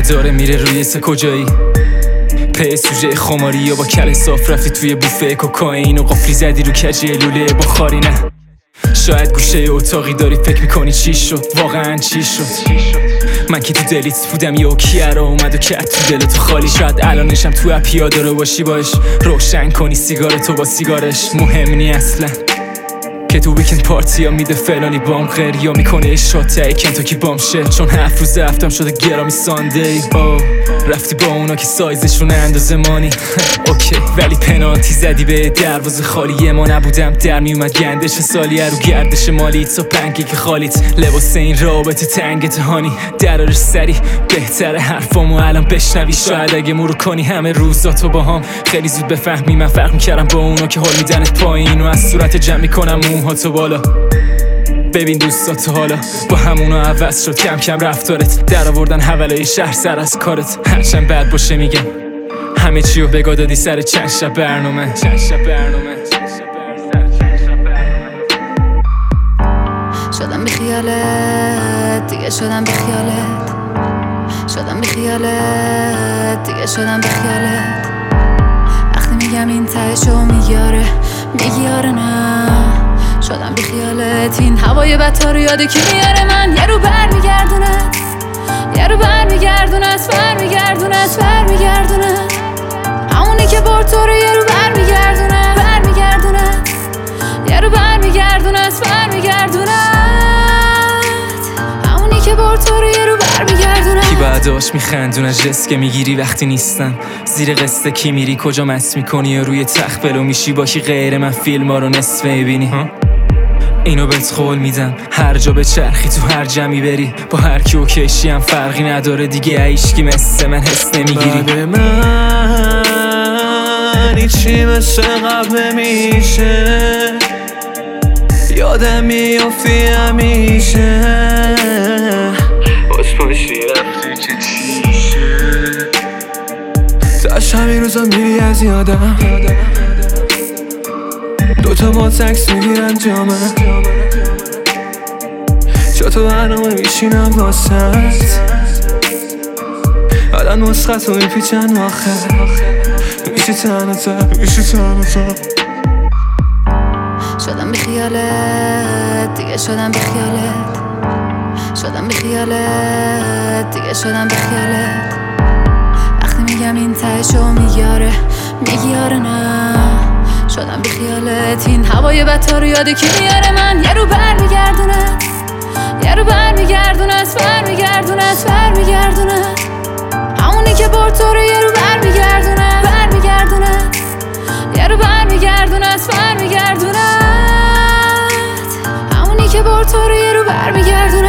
داره میره روی سه کجایی په سوژه خماری یا با کل صاف رفتی توی بوفه کوکائین و قفلی زدی رو کج لوله بخاری نه شاید گوشه اتاقی داری فکر میکنی چی شد واقعا چی شد من که تو دلیت بودم یه کیه اومد و کرد تو دلتو خالی شاید الانشم تو اپیا داره باشی باش روشن کنی سیگارتو با سیگارش مهم نی اصلا که تو ویکند پارتی ها میده فلانی بام غیر یا میکنه اشاته کنتاکی بام شه چون 7 روز هفتم شده گرامی ساندی رفتی با اونا که سایزشون اندازه مانی اوکی ولی پنالتی زدی به دروازه خالیه ما نبودم در میومد گندش سالی رو گردش مالیت سو پنگی که خالیت لباس این رابطه تنگ تهانی درارش سری بهتره حرفامو الان بشنوی شاید اگه مرور کنی همه روزاتو با هم خیلی زود بفهمی من فرق میکردم با اونا که حال میدنت پایین و از صورت جمع میکنم موهاتو بالا ببین دوستاتو حالا با همونا عوض شد کم کم رفتارت در آوردن حوالای شهر سر از کارت هرچند بد باشه میگم همه چیو بگا دادی سر چند شب برنامه شدم بی خیالت دیگه شدم بی خیالت شدم بی خیالت دیگه شدم بی خیالت وقتی میگم این تهشو میگیاره نه شدم بی خیالت این هوای بدتا رو یاد کی میاره من یه رو برمیگردونت همونی که برد تو رو یه رو برمیگردونت یه رو برمیگردونت همونی که برد تو رو یه رو برمیگردونت کی بعداش میخندون از جست که میگیری وقتی نیستن زیر قصه کی میری کجا مست میکنی یا روی تخت بلو میشی با کی غیر من فیلم ها رو نصف میبینی اینو بهت قول میدم هر جا به چرخی تو هر جمعی بری با هر کی اوکیشی هم فرقی نداره دیگه عیشکی مثل من حس نمیگیری بعد من هیچی مثل قبل نمیشه یادم میافتی همیشه باش پاشی رفتی که چیشه تاش همین روزا میری از یادم دوتا ما تکس میگیرن جامه جا تو برنامه میشینم واسط الان مسخط رو میپیچن آخر میشه تنها شدم بی خیالت دیگه شدم بی خیالت وقتی میگم این تهشو میگیاره نه شدم بی خیالت این هوای بدتا رو یاد کی میاره من یه رو برمیگردونت همونی که برد تو رو یه رو برمیگردونت همونی که برد تو رو یه رو برمیگردونت